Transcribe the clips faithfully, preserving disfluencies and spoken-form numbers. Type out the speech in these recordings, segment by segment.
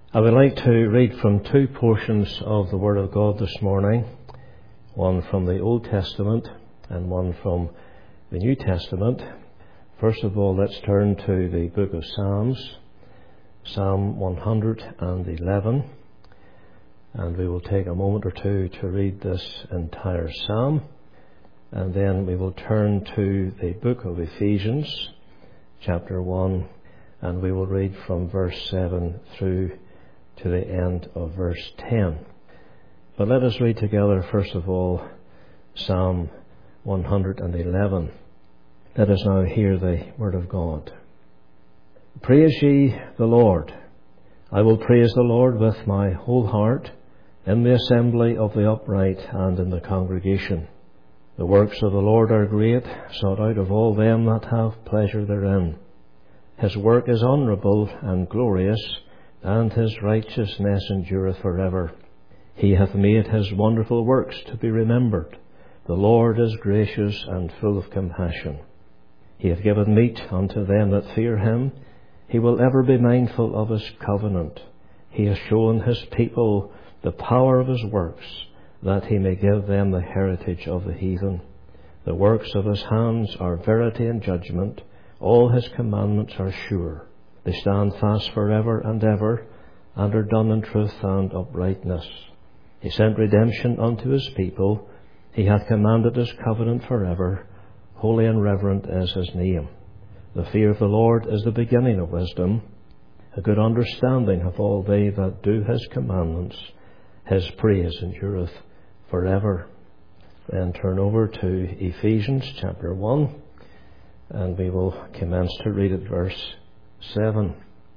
I would like to read from two portions of the Word of God this morning, one from the Old Testament and one from the New Testament. First of all, let's turn to the book of Psalms, Psalm one hundred eleven, and we will take a moment or two to read this entire psalm, and then we will turn to the book of Ephesians, chapter one, and we will read from verse seven through to the end of verse ten. But let us read together, first of all, Psalm one hundred eleven. Let us now hear the word of God. Praise ye the Lord. I will praise the Lord with my whole heart, in the assembly of the upright and in the congregation. The works of the Lord are great, sought out of all them that have pleasure therein. His work is honourable and glorious, and his righteousness endureth forever. He hath made his wonderful works to be remembered. The Lord is gracious and full of compassion. He hath given meat unto them that fear him. He will ever be mindful of his covenant. He hath shown his people the power of his works, that he may give them the heritage of the heathen. The works of his hands are verity and judgment. All his commandments are sure. They stand fast forever and ever, and are done in truth and uprightness. He sent redemption unto his people. He hath commanded his covenant forever. Holy and reverent is his name. The fear of the Lord is the beginning of wisdom. A good understanding have all they that do his commandments. His praise endureth forever. Then turn over to Ephesians chapter one, and we will commence to read at verse seven.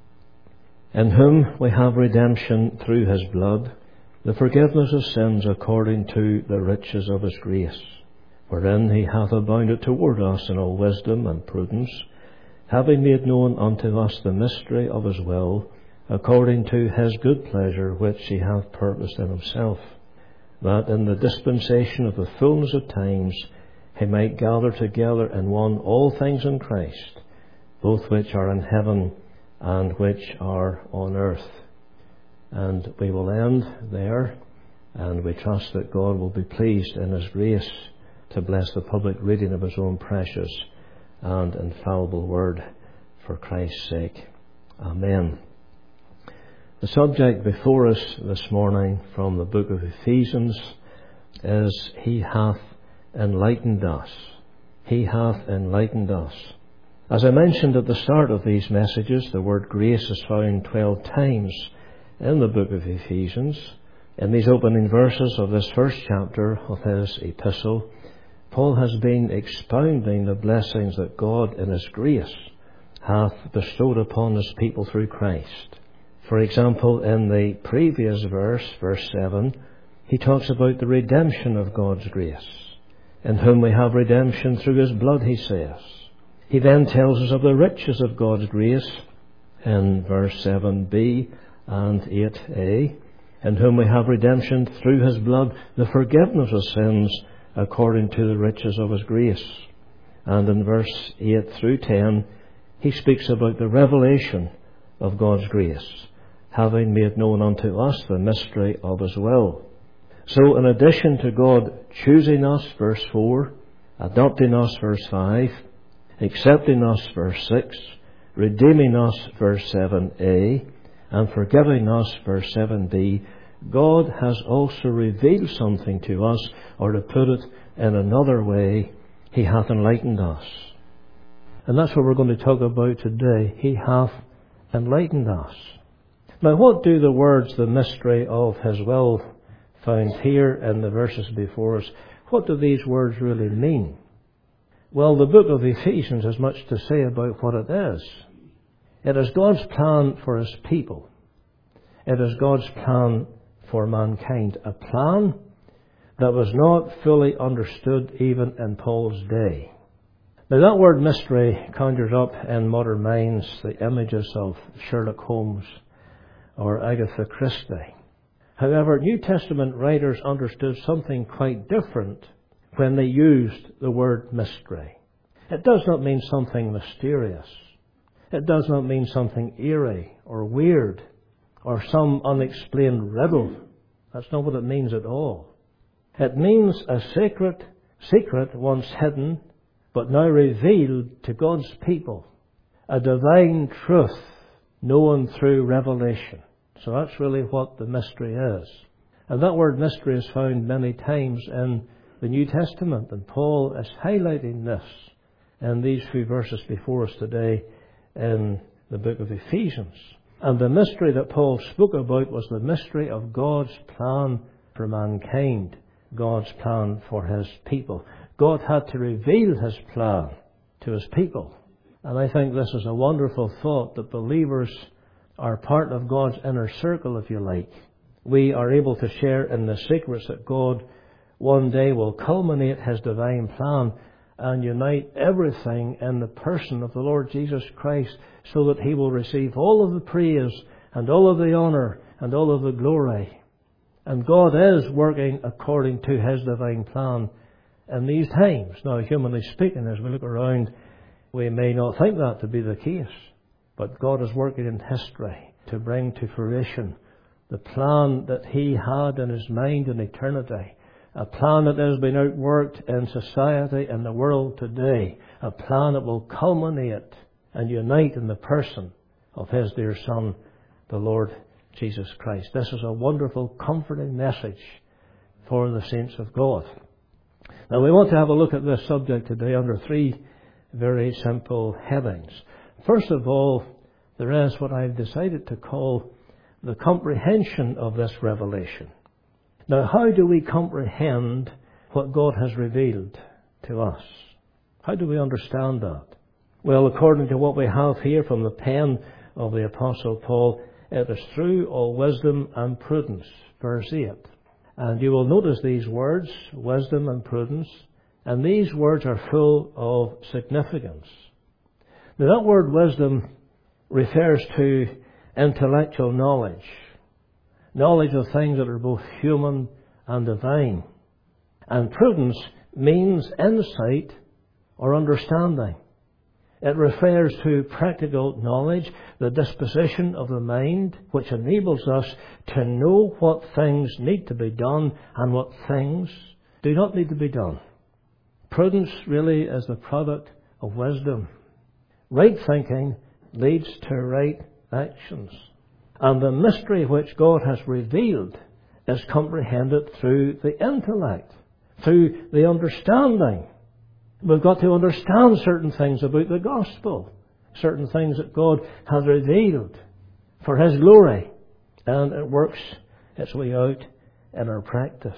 In whom we have redemption through his blood, the forgiveness of sins according to the riches of his grace, wherein he hath abounded toward us in all wisdom and prudence, having made known unto us the mystery of his will, according to his good pleasure which he hath purposed in himself, that in the dispensation of the fullness of times he might gather together in one all things in Christ, both which are in heaven and which are on earth. And we will end there, and we trust that God will be pleased in his grace to bless the public reading of his own precious and infallible word for Christ's sake. Amen. The subject before us this morning from the book of Ephesians is He hath enlightened us. He hath enlightened us. As I mentioned at the start of these messages, the word grace is found twelve times in the book of Ephesians. In these opening verses of this first chapter of his epistle, Paul has been expounding the blessings that God in his grace hath bestowed upon his people through Christ. For example, in the previous verse, verse seven, he talks about the redemption of God's grace, in whom we have redemption through his blood, he says. He then tells us of the riches of God's grace in verse seven b and eight a, in whom we have redemption through his blood, the forgiveness of sins according to the riches of his grace. And in verse eight through ten, he speaks about the revelation of God's grace, having made known unto us the mystery of his will. So in addition to God choosing us, verse four, adopting us, verse five, accepting us, verse six, redeeming us, verse seven a, and forgiving us, verse seven b, God has also revealed something to us, or to put it in another way, He hath enlightened us. And that's what we're going to talk about today. He hath enlightened us. Now, what do the words, the mystery of his will, found here in the verses before us, what do these words really mean? Well, the book of Ephesians has much to say about what it is. It is God's plan for his people. It is God's plan for mankind. A plan that was not fully understood even in Paul's day. Now, that word mystery conjures up in modern minds the images of Sherlock Holmes or Agatha Christie. However, New Testament writers understood something quite different when they used the word mystery. It does not mean something mysterious. It does not mean something eerie or weird or some unexplained riddle. That's not what it means at all. It means a sacred secret once hidden, but now revealed to God's people. A divine truth known through revelation. So that's really what the mystery is. And that word mystery is found many times in the New Testament. And Paul is highlighting this in these few verses before us today in the book of Ephesians. And the mystery that Paul spoke about was the mystery of God's plan for mankind. God's plan for His people. God had to reveal His plan to His people. And I think this is a wonderful thought, that believers are part of God's inner circle, if you like. We are able to share in the secrets that God one day will culminate His divine plan and unite everything in the person of the Lord Jesus Christ, so that He will receive all of the praise and all of the honour and all of the glory. And God is working according to His divine plan in these times. Now, humanly speaking, as we look around, we may not think that to be the case. But God is working in history to bring to fruition the plan that He had in His mind in eternity. A plan that has been outworked in society and the world today. A plan that will culminate and unite in the person of His dear Son, the Lord Jesus Christ. This is a wonderful, comforting message for the saints of God. Now, we want to have a look at this subject today under three very simple headings. First of all, there is what I've decided to call the comprehension of this revelation. Now, how do we comprehend what God has revealed to us? How do we understand that? Well, according to what we have here from the pen of the Apostle Paul, it is through all wisdom and prudence, verse eight. And you will notice these words, wisdom and prudence, and these words are full of significance. Now, that word wisdom refers to intellectual knowledge, knowledge of things that are both human and divine. And prudence means insight or understanding. It refers to practical knowledge, the disposition of the mind, which enables us to know what things need to be done and what things do not need to be done. Prudence really is the product of wisdom. Right thinking leads to right actions. And the mystery which God has revealed is comprehended through the intellect, through the understanding. We've got to understand certain things about the gospel, certain things that God has revealed for His glory, and it works its way out in our practice.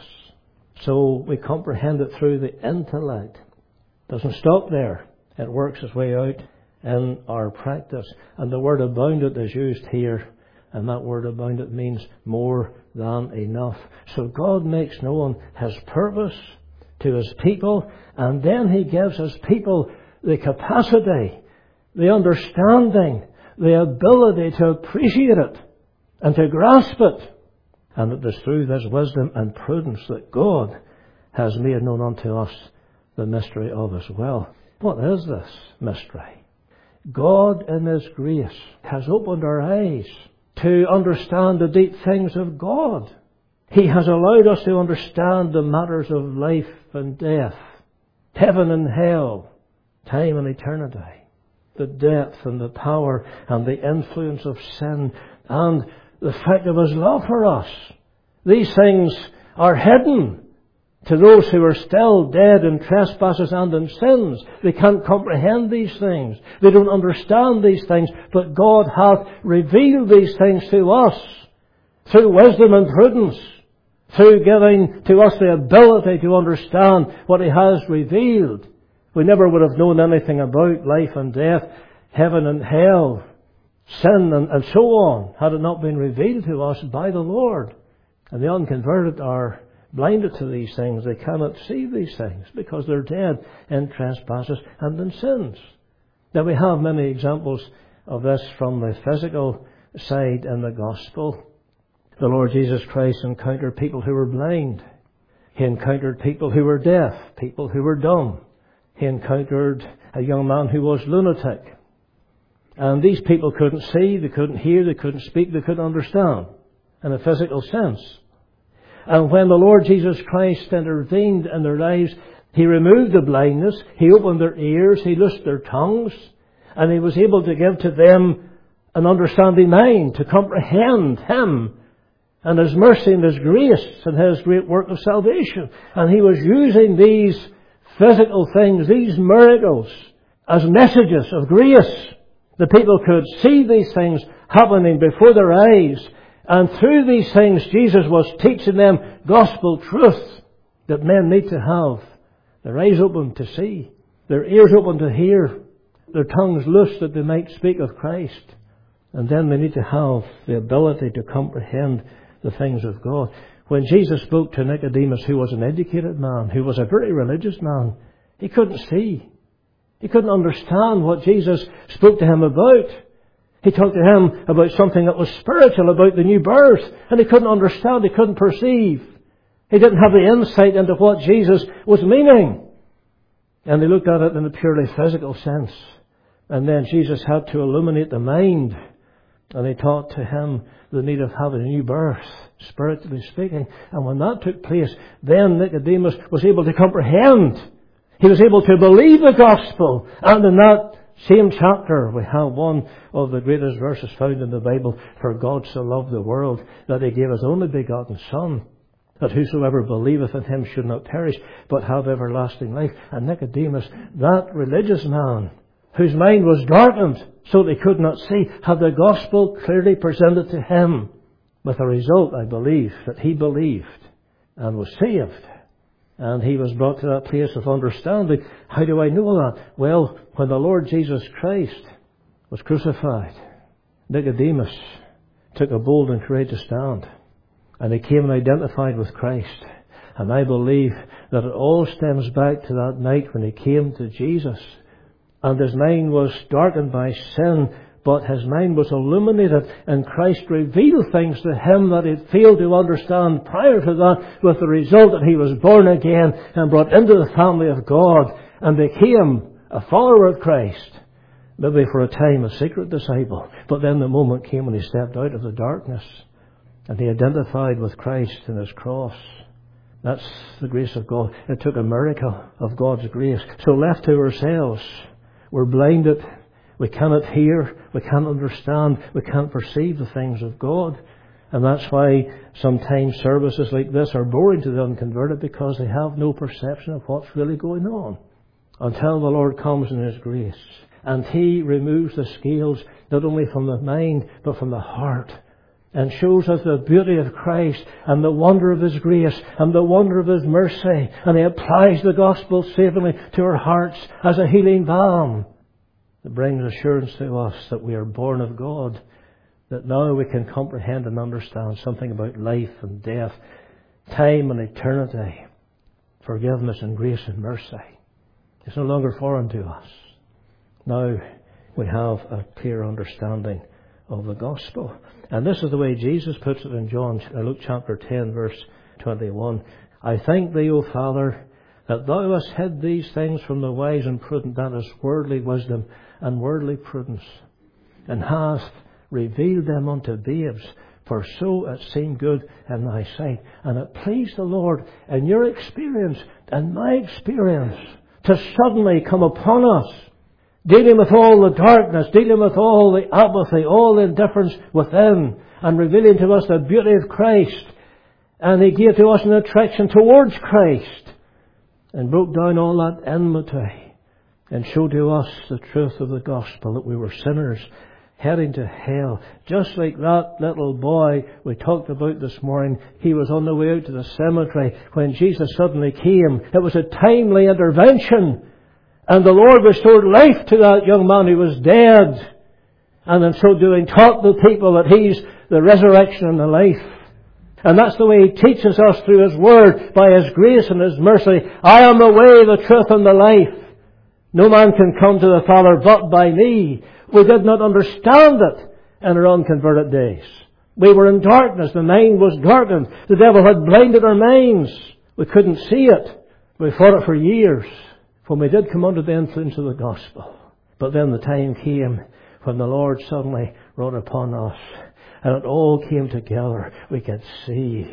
So we comprehend it through the intellect. It doesn't stop there. It works its way out in our practice. And the word abounded is used here, and that word abounded means more than enough. So God makes known His purpose to His people, and then He gives His people the capacity, the understanding, the ability to appreciate it and to grasp it. And it is through this wisdom and prudence that God has made known unto us the mystery of His will. What is this mystery? God in His grace has opened our eyes to understand the deep things of God. He has allowed us to understand the matters of life and death, heaven and hell, time and eternity, the depth and the power and the influence of sin, and the fact of His love for us. These things are hidden to those who are still dead in trespasses and in sins. They can't comprehend these things. They don't understand these things. But God hath revealed these things to us through wisdom and prudence, through giving to us the ability to understand what He has revealed. We never would have known anything about life and death, heaven and hell, sin and, and so on, had it not been revealed to us by the Lord. And the unconverted are blinded to these things. They cannot see these things because they're dead in trespasses and in sins. Now, we have many examples of this from the physical side in the gospel. The Lord Jesus Christ encountered people who were blind. He encountered people who were deaf, people who were dumb. He encountered a young man who was lunatic. And these people couldn't see, they couldn't hear, they couldn't speak, they couldn't understand in a physical sense. And when the Lord Jesus Christ intervened in their lives, He removed the blindness, He opened their ears, He loosed their tongues, and He was able to give to them an understanding mind to comprehend Him and His mercy and His grace and His great work of salvation. And He was using these physical things, these miracles, as messages of grace. The people could see these things happening before their eyes. And through these things, Jesus was teaching them gospel truth that men need to have. Their eyes open to see, their ears open to hear, their tongues loosed that they might speak of Christ. And then they need to have the ability to comprehend the things of God. When Jesus spoke to Nicodemus, who was an educated man, who was a very religious man, he couldn't see. He couldn't understand what Jesus spoke to him about. He talked to him about something that was spiritual, about the new birth, and he couldn't understand, he couldn't perceive. He didn't have the insight into what Jesus was meaning. And he looked at it in a purely physical sense. And then Jesus had to illuminate the mind. And he taught to him the need of having a new birth, spiritually speaking. And when that took place, then Nicodemus was able to comprehend. He was able to believe the gospel. And in that same chapter, we have one of the greatest verses found in the Bible. For God so loved the world that He gave His only begotten Son, that whosoever believeth in Him should not perish, but have everlasting life. And Nicodemus, that religious man, whose mind was darkened so they could not see, had the gospel clearly presented to him. With a result, I believe, that he believed and was saved. And he was brought to that place of understanding. How do I know that? Well, when the Lord Jesus Christ was crucified, Nicodemus took a bold and courageous stand. And he came and identified with Christ. And I believe that it all stems back to that night when he came to Jesus. And his mind was darkened by sin, but his mind was illuminated, and Christ revealed things to him that he'd failed to understand prior to that, with the result that he was born again and brought into the family of God and became a follower of Christ. Maybe for a time a secret disciple, but then the moment came when he stepped out of the darkness and he identified with Christ and His cross. That's the grace of God. It took a miracle of God's grace. So left to ourselves, we're blinded. We cannot hear. We can't understand. We can't perceive the things of God. And that's why sometimes services like this are boring to the unconverted, because they have no perception of what's really going on until the Lord comes in His grace. And He removes the scales not only from the mind but from the heart, and shows us the beauty of Christ and the wonder of His grace and the wonder of His mercy. And He applies the gospel savingly to our hearts as a healing balm. It brings assurance to us that we are born of God, that now we can comprehend and understand something about life and death, time and eternity, forgiveness and grace and mercy. It's no longer foreign to us. Now we have a clear understanding of the gospel. And this is the way Jesus puts it in John, Luke chapter ten, verse twenty-one. I thank Thee, O Father, that Thou hast hid these things from the wise and prudent, that is worldly wisdom and worldly prudence, and hast revealed them unto babes, for so it seemed good in Thy sight. And it pleased the Lord in your experience and my experience to suddenly come upon us, dealing with all the darkness, dealing with all the apathy, all the indifference within, and revealing to us the beauty of Christ. And He gave to us an attraction towards Christ, and broke down all that enmity, and showed to us the truth of the gospel, that we were sinners heading to hell. Just like that little boy we talked about this morning, he was on the way out to the cemetery when Jesus suddenly came. It was a timely intervention. And the Lord restored life to that young man who was dead. And in so doing taught the people that He's the resurrection and the life. And that's the way He teaches us through His Word, by His grace and His mercy. I am the way, the truth and the life. No man can come to the Father but by me. We did not understand it in our unconverted days. We were in darkness. The mind was darkened. The devil had blinded our minds. We couldn't see it. We fought it for years when we did come under the influence of the gospel. But then the time came when the Lord suddenly wrought upon us and it all came together, we could see.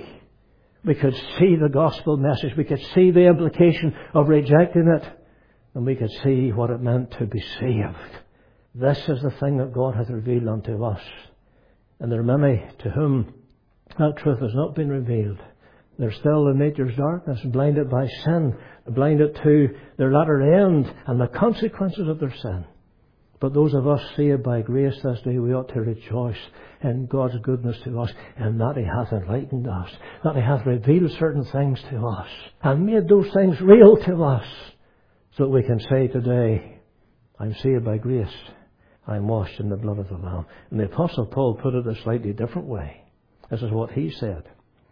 We could see the gospel message. We could see the implication of rejecting it. And we could see what it meant to be saved. This is the thing that God hath revealed unto us. And there are many to whom that truth has not been revealed. They're still in nature's darkness, blinded by sin, blinded to their latter end and the consequences of their sin. But those of us saved by grace this day, we ought to rejoice in God's goodness to us, and that He hath enlightened us, that He hath revealed certain things to us, and made those things real to us, so that we can say today, I'm saved by grace, I'm washed in the blood of the Lamb. And the Apostle Paul put it a slightly different way. This is what he said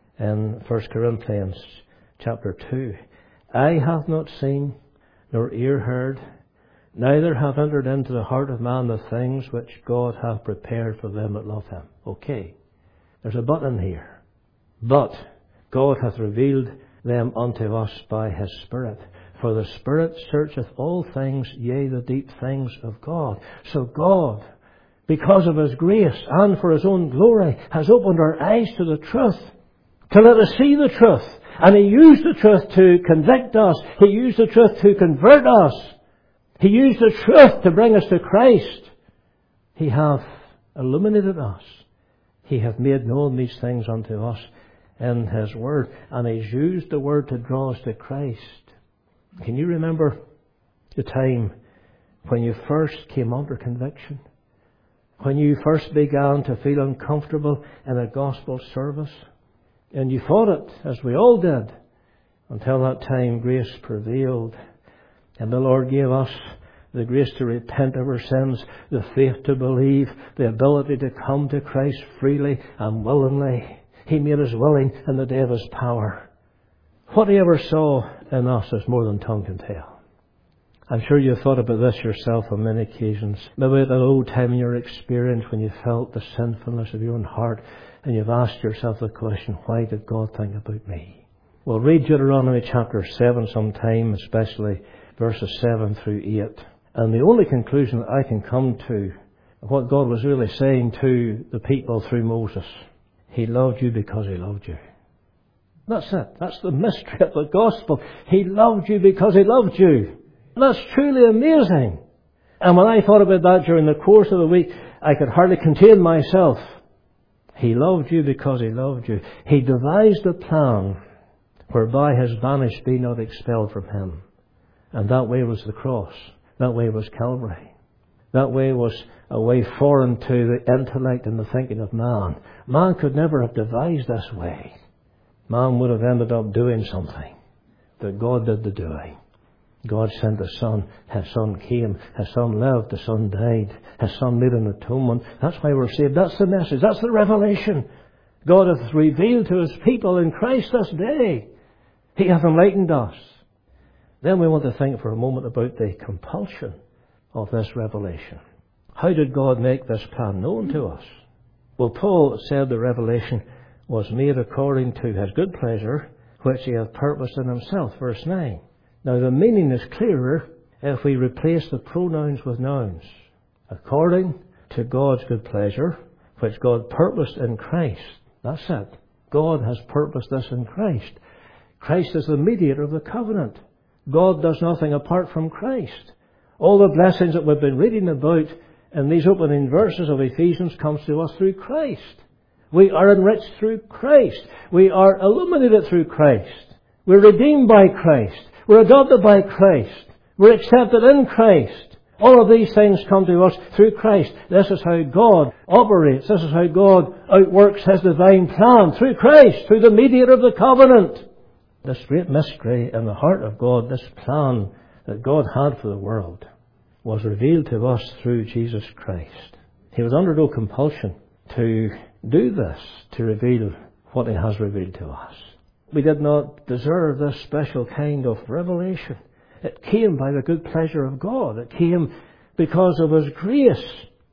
in First Corinthians chapter two. Eye hath not seen, nor ear heard, neither hath entered into the heart of man the things which God hath prepared for them that love Him. Okay, there's a but in here. But God hath revealed them unto us by His Spirit. For the Spirit searcheth all things, yea, the deep things of God. So God, because of His grace and for His own glory, has opened our eyes to the truth, to let us see the truth. And He used the truth to convict us. He used the truth to convert us. He used the truth to bring us to Christ. He hath illuminated us. He hath made known these things unto us in His Word. And He's used the Word to draw us to Christ. Can you remember the time when you first came under conviction? When you first began to feel uncomfortable in a gospel service? And you fought it, as we all did, until that time grace prevailed. And the Lord gave us the grace to repent of our sins, the faith to believe, the ability to come to Christ freely and willingly. He made us willing in the day of His power. What He ever saw in us is more than tongue can tell. I'm sure you've thought about this yourself on many occasions. Maybe at an old time in your experience when you felt the sinfulness of your own heart and you've asked yourself the question, why did God think about me? Well, read Deuteronomy chapter seven sometime, especially verses seven through eight. And the only conclusion that I can come to of what God was really saying to the people through Moses, He loved you because He loved you. That's it. That's the mystery of the gospel. He loved you because He loved you. That's truly amazing. And when I thought about that during the course of the week, I could hardly contain myself. He loved you because He loved you. He devised a plan whereby His banished be not expelled from Him. And that way was the cross. That way was Calvary. That way was a way foreign to the intellect and the thinking of man. Man could never have devised this way. Man would have ended up doing something. But God did the doing. God sent His Son. His Son came. His Son lived. The Son died. His Son made an atonement. That's why we're saved. That's the message. That's the revelation. God hath revealed to His people in Christ this day. He hath enlightened us. Then we want to think for a moment about the compulsion of this revelation. How did God make this plan known to us? Well, Paul said the revelation was made according to His good pleasure, which He hath purposed in Himself. Verse nine. Now the meaning is clearer if we replace the pronouns with nouns. According to God's good pleasure, which God purposed in Christ. That's it. God has purposed this in Christ. Christ is the mediator of the covenant. God does nothing apart from Christ. All the blessings that we've been reading about in these opening verses of Ephesians comes to us through Christ. We are enriched through Christ. We are illuminated through Christ. We're redeemed by Christ. We're adopted by Christ. We're accepted in Christ. All of these things come to us through Christ. This is how God operates. This is how God outworks His divine plan. Through Christ, through the mediator of the covenant. This great mystery in the heart of God, this plan that God had for the world, was revealed to us through Jesus Christ. He was under no compulsion to do this, to reveal what He has revealed to us. We did not deserve this special kind of revelation. It came by the good pleasure of God. It came because of His grace.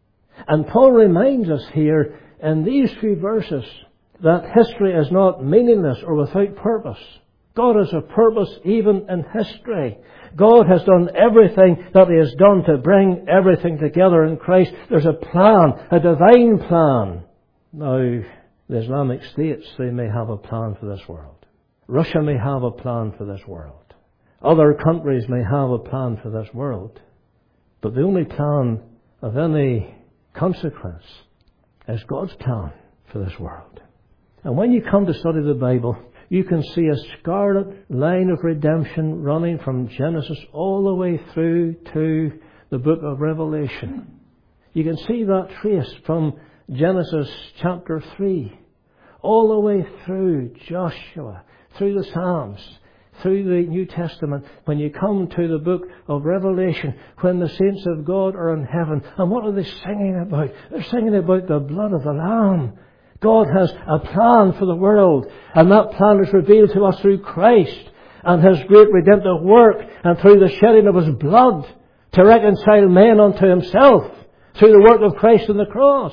And Paul reminds us here in these few verses that history is not meaningless or without purpose. God has a purpose even in history. God has done everything that He has done to bring everything together in Christ. There's a plan, a divine plan. Now, the Islamic states, they may have a plan for this world. Russia may have a plan for this world. Other countries may have a plan for this world. But the only plan of any consequence is God's plan for this world. And when you come to study the Bible, you can see a scarlet line of redemption running from Genesis all the way through to the book of Revelation. You can see that trace from Genesis chapter three, all the way through Joshua, through the Psalms, through the New Testament. When you come to the book of Revelation, when the saints of God are in heaven, and what are they singing about? They're singing about the blood of the Lamb. God has a plan for the world, and that plan is revealed to us through Christ and His great redemptive work, and through the shedding of His blood to reconcile men unto Himself through the work of Christ on the cross.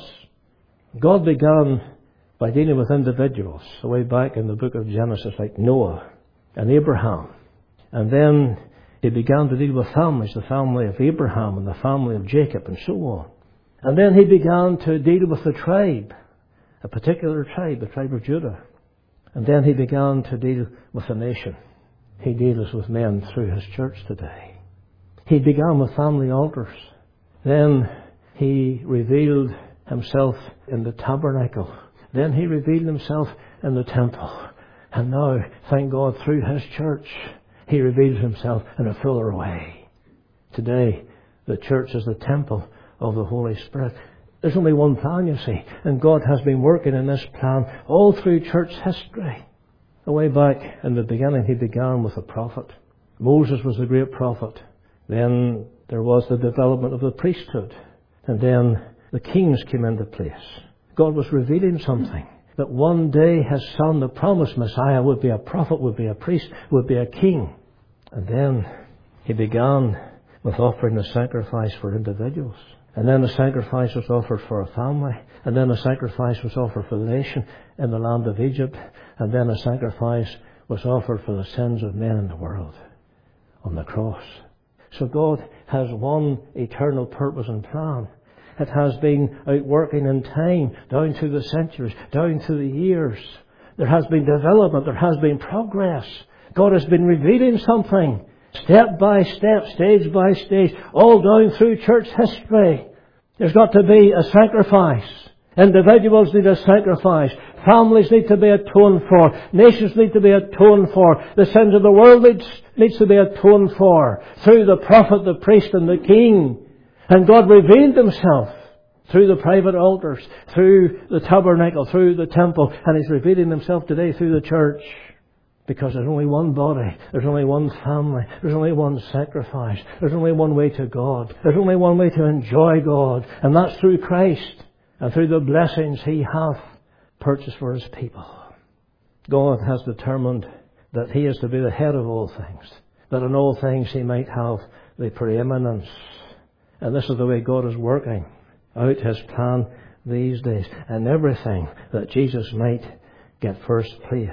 God began by dealing with individuals way back in the book of Genesis, like Noah and Abraham. And then He began to deal with families, the family of Abraham and the family of Jacob and so on. And then He began to deal with the tribe, a particular tribe, the tribe of Judah. And then He began to deal with the nation. He deals with men through His church today. He began with family altars. Then He revealed Himself in the tabernacle. Then He revealed Himself in the temple. And now, thank God, through His church, He reveals Himself in a fuller way. Today, the church is the temple of the Holy Spirit. There's only one plan, you see, and God has been working in this plan all through church history. Way back in the beginning, He began with a prophet. Moses was the great prophet. Then there was the development of the priesthood. And then the kings came into place. God was revealing something, that one day His Son, the promised Messiah, would be a prophet, would be a priest, would be a king. And then He began with offering a sacrifice for individuals. And then a sacrifice was offered for a family. And then a sacrifice was offered for the nation in the land of Egypt. And then a sacrifice was offered for the sins of men in the world on the cross. So God has one eternal purpose and plan. It has been outworking in time, down through the centuries, down through the years. There has been development, there has been progress. God has been revealing something, step by step, stage by stage, all down through church history. There's got to be a sacrifice. Individuals need a sacrifice. Families need to be atoned for. Nations need to be atoned for. The sins of the world needs, needs to be atoned for. Through the prophet, the priest and the king. And God revealed Himself through the private altars, through the tabernacle, through the temple. And He's revealing Himself today through the church. Because there's only one body, there's only one family, there's only one sacrifice, there's only one way to God, there's only one way to enjoy God, and that's through Christ and through the blessings He hath purchased for His people. God has determined that He is to be the head of all things, that in all things He might have the preeminence. And this is the way God is working out His plan these days, and everything that Jesus might get first place.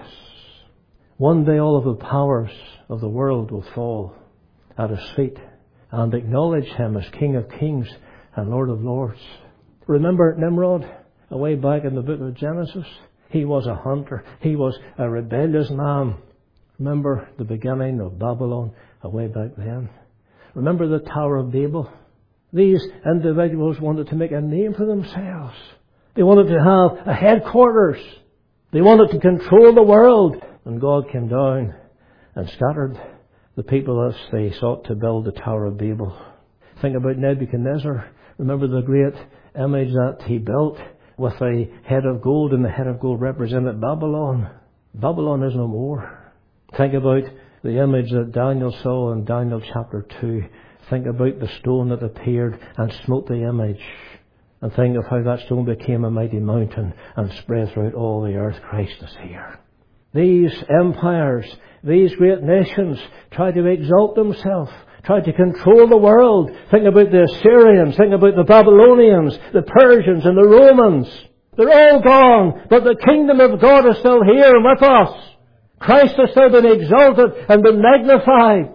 One day all of the powers of the world will fall at His feet and acknowledge Him as King of Kings and Lord of Lords. Remember Nimrod, away back in the book of Genesis? He was a hunter. He was a rebellious man. Remember the beginning of Babylon, away back then? Remember the Tower of Babel? These individuals wanted to make a name for themselves. They wanted to have a headquarters. They wanted to control the world. And God came down and scattered the people as they sought to build the Tower of Babel. Think about Nebuchadnezzar. Remember the great image that he built with a head of gold, and the head of gold represented Babylon. Babylon is no more. Think about the image that Daniel saw in Daniel chapter two. Think about the stone that appeared and smote the image. And think of how that stone became a mighty mountain and spread throughout all the earth. Christ is here. These empires, these great nations try to exalt themselves, try to control the world. Think about the Assyrians, think about the Babylonians, the Persians and the Romans. They're all gone, but the kingdom of God is still here with us. Christ has still been exalted and been magnified.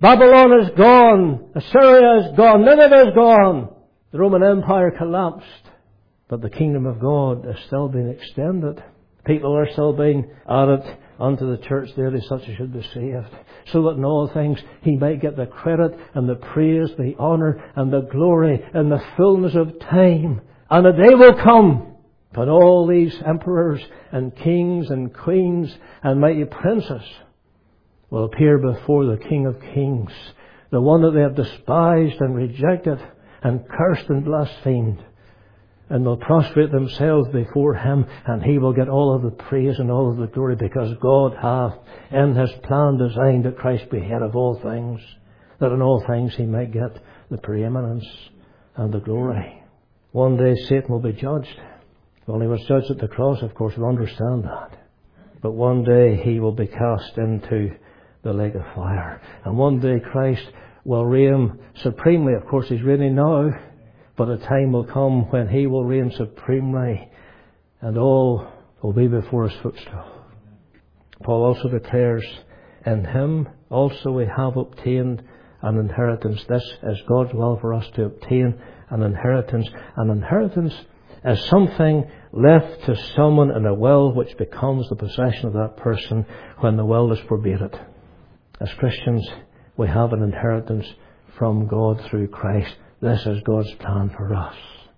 Babylon is gone. Assyria is gone. Nineveh is gone. The Roman Empire collapsed. But the kingdom of God is still being extended. People are still being added unto the church daily, such as should be saved. So that in all things He might get the credit and the praise, the honour and the glory and the fullness of time. And a day will come when all these emperors and kings and queens and mighty princes will appear before the King of Kings, the one that they have despised and rejected and cursed and blasphemed. And they'll prostrate themselves before Him, and He will get all of the praise and all of the glory, because God hath in His plan designed that Christ be head of all things, that in all things He might get the preeminence and the glory. One day Satan will be judged. Well, he was judged at the cross, of course, we understand that. But one day he will be cast into the lake of fire. And one day Christ will reign supremely. Of course, He's reigning now. But a time will come when He will reign supremely, and all will be before His footstool. Paul also declares, in Him also we have obtained an inheritance. This is God's will for us to obtain an inheritance. An inheritance is something left to someone in a will which becomes the possession of that person when the will is forbade it. As Christians, we have an inheritance from God through Christ. This is God's plan for us.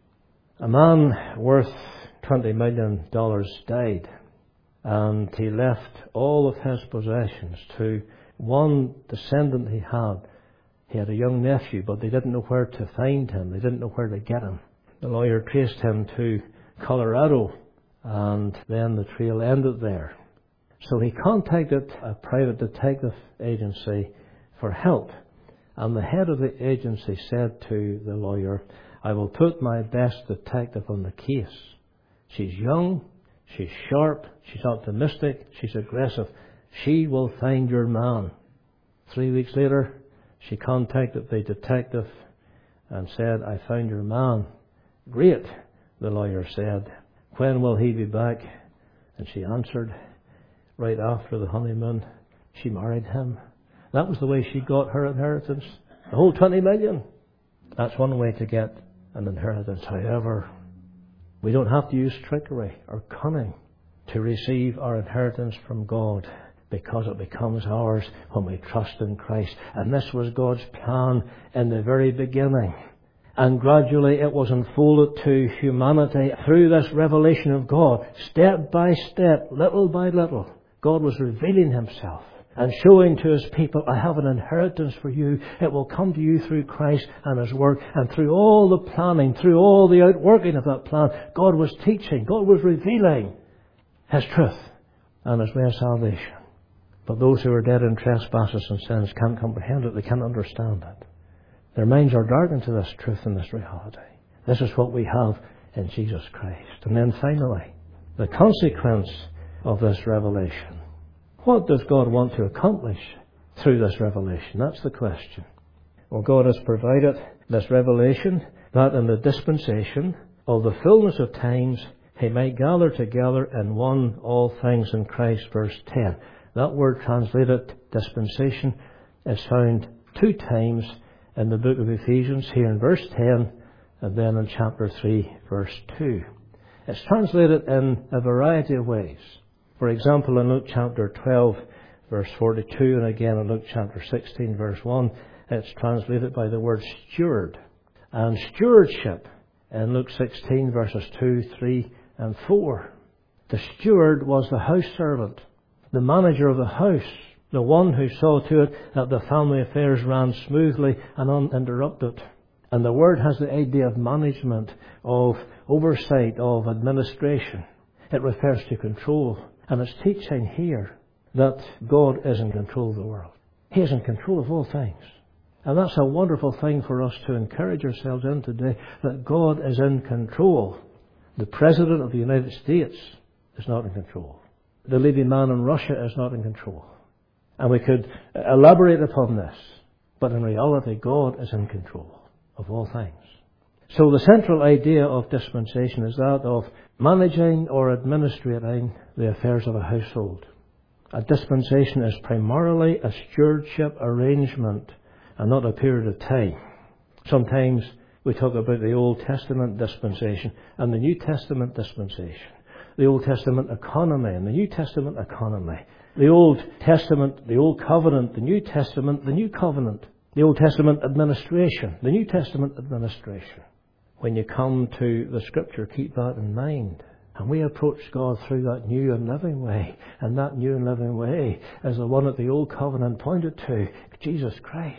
A man worth twenty million dollars died, and he left all of his possessions to one descendant he had. He had a young nephew, but they didn't know where to find him. They didn't know where to get him. The lawyer traced him to Colorado, and then the trail ended there. So he contacted a private detective agency for help. And the head of the agency said to the lawyer, I will put my best detective on the case. She's young, she's sharp, she's optimistic, she's aggressive. She will find your man. Three weeks later, she contacted the detective and said, I found your man. Great, the lawyer said. When will he be back? And she answered, right after the honeymoon. She married him. That was the way she got her inheritance. The whole twenty million. That's one way to get an inheritance. However, we don't have to use trickery or cunning to receive our inheritance from God, because it becomes ours when we trust in Christ. And this was God's plan in the very beginning. And gradually it was unfolded to humanity through this revelation of God. Step by step, little by little, God was revealing Himself and showing to His people, I have an inheritance for you. It will come to you through Christ and His work. And through all the planning, through all the outworking of that plan, God was teaching, God was revealing His truth and His way of salvation. But those who are dead in trespasses and sins can't comprehend it. They can't understand it. Their minds are darkened to this truth and this reality. This is what we have in Jesus Christ. And then finally, the consequence of this revelation. What does God want to accomplish through this revelation? That's the question. Well, God has provided this revelation that in the dispensation of the fullness of times He might gather together in one all things in Christ, verse ten. That word translated dispensation is found two times in the book of Ephesians, here in verse ten and then in chapter three, verse two. It's translated in a variety of ways. For example, in Luke chapter twelve, verse forty-two, and again in Luke chapter sixteen, verse one, it's translated by the word steward. And stewardship in Luke sixteen, verses two, three, and four. The steward was the house servant, the manager of the house, the one who saw to it that the family affairs ran smoothly and uninterrupted. And the word has the idea of management, of oversight, of administration. It refers to control. And it's teaching here that God is in control of the world. He is in control of all things. And that's a wonderful thing for us to encourage ourselves in today, that God is in control. The President of the United States is not in control. The leading man in Russia is not in control. And we could elaborate upon this. But in reality, God is in control of all things. So the central idea of dispensation is that of managing or administrating the affairs of a household. A dispensation is primarily a stewardship arrangement and not a period of time. Sometimes we talk about the Old Testament dispensation and the New Testament dispensation. The Old Testament economy and the New Testament economy. The Old Testament, the Old Covenant, the New Testament, the New Covenant. The Old Testament administration, the New Testament administration. When you come to the Scripture, keep that in mind. And we approach God through that new and living way. And that new and living way is the one that the Old Covenant pointed to, Jesus Christ.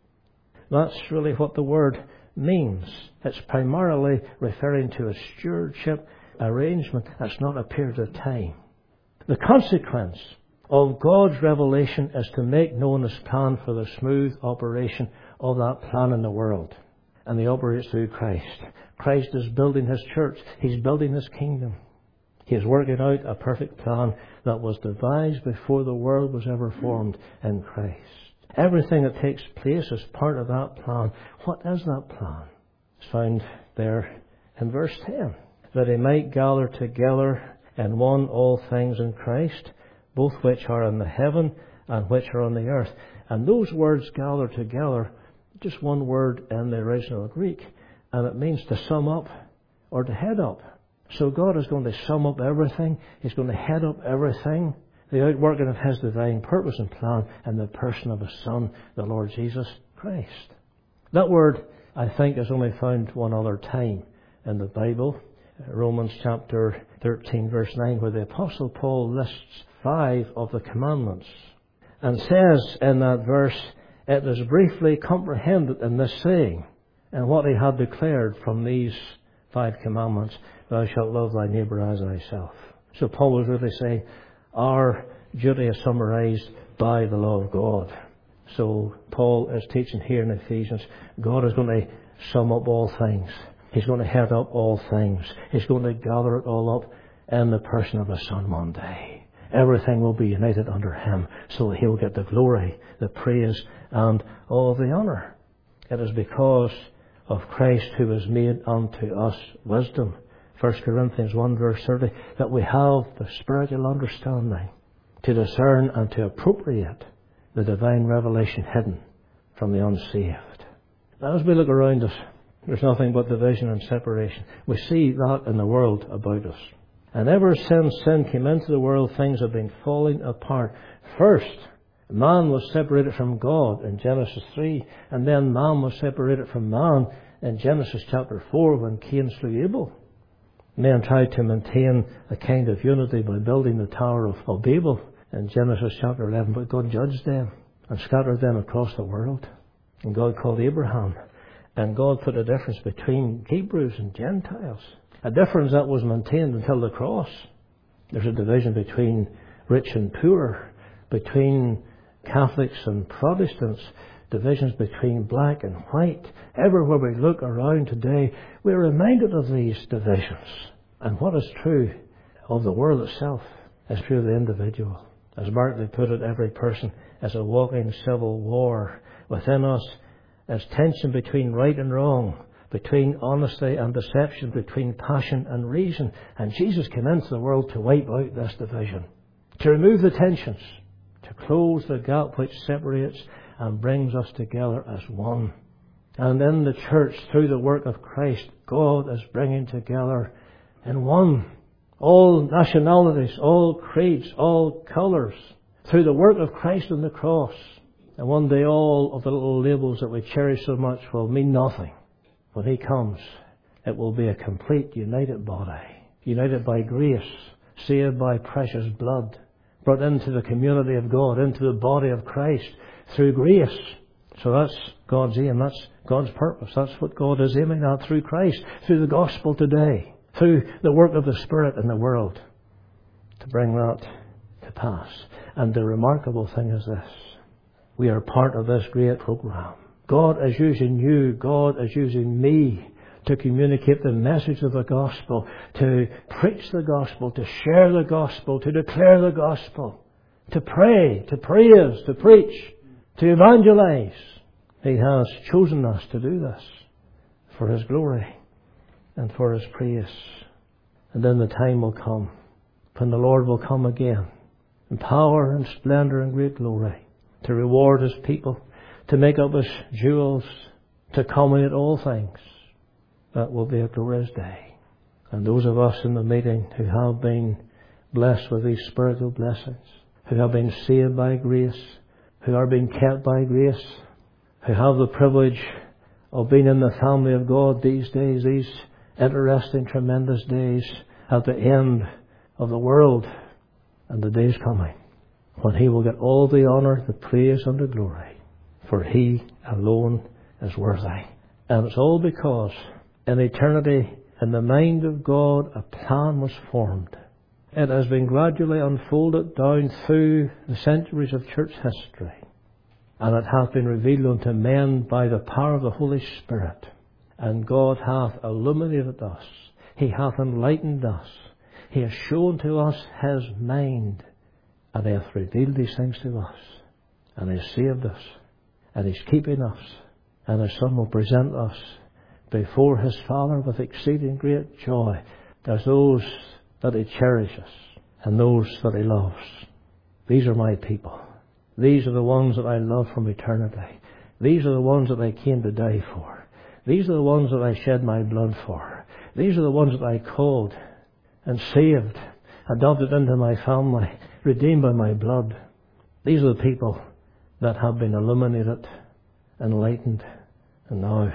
That's really what the word means. It's primarily referring to a stewardship arrangement. That's not a period of time. The consequence of God's revelation is to make known His plan for the smooth operation of that plan in the world. And He operates through Christ. Christ is building His church. He's building His kingdom. He is working out a perfect plan that was devised before the world was ever formed in Christ. Everything that takes place is part of that plan. What is that plan? It's found there in verse ten. That He might gather together in one all things in Christ, both which are in the heaven and which are on the earth. And those words, gather together, just one word in the original Greek, and it means to sum up or to head up. So God is going to sum up everything. He's going to head up everything. The outworking of His divine purpose and plan in the person of His Son, the Lord Jesus Christ. That word, I think, is only found one other time in the Bible. Romans chapter thirteen, verse nine, where the Apostle Paul lists five of the commandments. And says in that verse, it is briefly comprehended in this saying, and what he had declared from these five commandments, thou shalt love thy neighbour as thyself. So Paul was really saying, our duty is summarized by the law of God. So Paul is teaching here in Ephesians, God is going to sum up all things. He's going to head up all things. He's going to gather it all up in the person of His Son one day. Everything will be united under Him so that He'll get the glory, the praise, and all the honour. It is because of Christ who is made unto us wisdom. First Corinthians one verse thirty, that we have the spiritual understanding to discern and to appropriate the divine revelation hidden from the unsaved. Now as we look around us, there's nothing but division and separation. We see that in the world about us. And ever since sin came into the world, things have been falling apart. First, man was separated from God in Genesis three, and then man was separated from man in Genesis chapter four when Cain slew Abel. Men tried to maintain a kind of unity by building the Tower of, of Babel in Genesis chapter eleven, but God judged them and scattered them across the world. And God called Abraham, and God put a difference between Hebrews and Gentiles. A difference that was maintained until the cross. There's a division between rich and poor, between Catholics and Protestants, divisions between black and white. Everywhere we look around today, we're reminded of these divisions. And what is true of the world itself is true of the individual. As Barclay put it, every person is a walking civil war. Within us is tension between right and wrong, between honesty and deception, between passion and reason. And Jesus came into the world to wipe out this division, to remove the tensions, to close the gap which separates and brings us together as one. And in the church, through the work of Christ, God is bringing together in one all nationalities, all creeds, all colours, through the work of Christ on the cross. And one day all of the little labels that we cherish so much will mean nothing. When He comes, it will be a complete united body, united by grace, saved by precious blood, brought into the community of God, into the body of Christ through grace. So that's God's aim, that's God's purpose. That's what God is aiming at through Christ, through the gospel today, through the work of the Spirit in the world, to bring that to pass. And the remarkable thing is this: we are part of this great program. God is using you, God is using me to communicate the message of the gospel, to preach the gospel, to share the gospel, to declare the gospel, to pray, to praise, to preach, to evangelize. He has chosen us to do this for His glory and for His praise. And then the time will come when the Lord will come again, and power and splendor and great glory, to reward His people, to make up His jewels, to culminate all things. That will be a glorious day. And those of us in the meeting who have been blessed with these spiritual blessings, who have been saved by grace, who are being kept by grace, who have the privilege of being in the family of God these days, these interesting, tremendous days at the end of the world, and the days coming when He will get all the honour, the praise and the glory, for He alone is worthy. And it's all because in eternity, in the mind of God, a plan was formed. It has been gradually unfolded down through the centuries of church history, and it hath been revealed unto men by the power of the Holy Spirit. And God hath illuminated us. He hath enlightened us. He has shown to us His mind, and He hath revealed these things to us. And He has saved us, and He's keeping us, and His Son will present us before His Father with exceeding great joy as those that He cherishes and those that He loves. These are my people. These are the ones that I love from eternity. These are the ones that I came to die for. These are the ones that I shed my blood for. These are the ones that I called and saved, adopted into my family, redeemed by my blood. These are the people that have been illuminated, enlightened, and now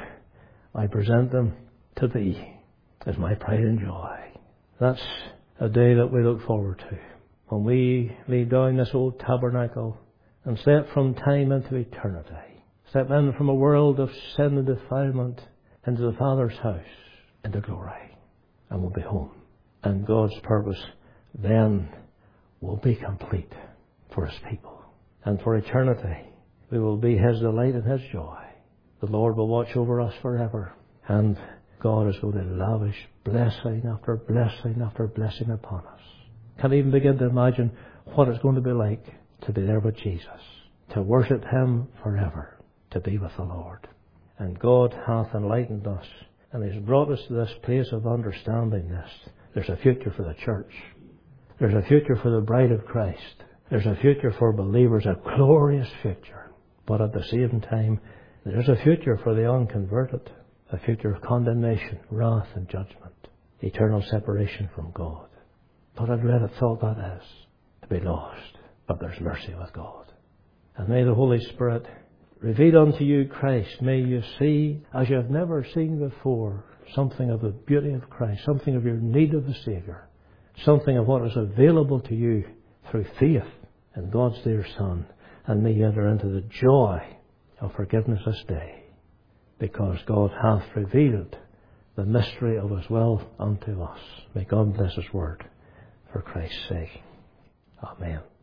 I present them to Thee as my pride and joy. That's a day that we look forward to, when we lay down this old tabernacle and step from time into eternity, step in from a world of sin and defilement into the Father's house, into glory, and we'll be home. And God's purpose then will be complete for His people. And for eternity, we will be His delight and His joy. The Lord will watch over us forever, and God is going to lavish blessing after blessing after blessing upon us. Can't even begin to imagine what it's going to be like to be there with Jesus, to worship Him forever, to be with the Lord. And God hath enlightened us, and He's brought us to this place of understanding this. There's a future for the church. There's a future for the bride of Christ. There's a future for believers, a glorious future. But at the same time, there's a future for the unconverted, a future of condemnation, wrath and judgment, eternal separation from God. But a dreaded thought that is, to be lost. But there's mercy with God. And may the Holy Spirit reveal unto you Christ. May you see, as you have never seen before, something of the beauty of Christ, something of your need of the Saviour, something of what is available to you through faith in God's dear Son. And may you enter into the joy of forgiveness this day, because God hath revealed the mystery of His will unto us. May God bless His word for Christ's sake. Amen.